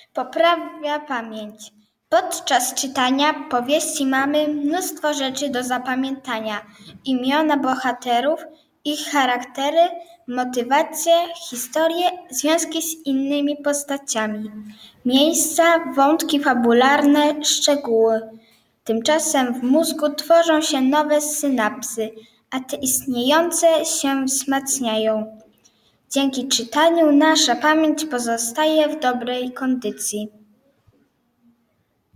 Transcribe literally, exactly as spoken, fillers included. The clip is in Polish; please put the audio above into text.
Poprawia pamięć. Podczas czytania powieści mamy mnóstwo rzeczy do zapamiętania. Imiona bohaterów, ich charaktery, motywacje, historie, związki z innymi postaciami, miejsca, wątki fabularne, szczegóły. Tymczasem w mózgu tworzą się nowe synapsy, a te istniejące się wzmacniają. Dzięki czytaniu nasza pamięć pozostaje w dobrej kondycji.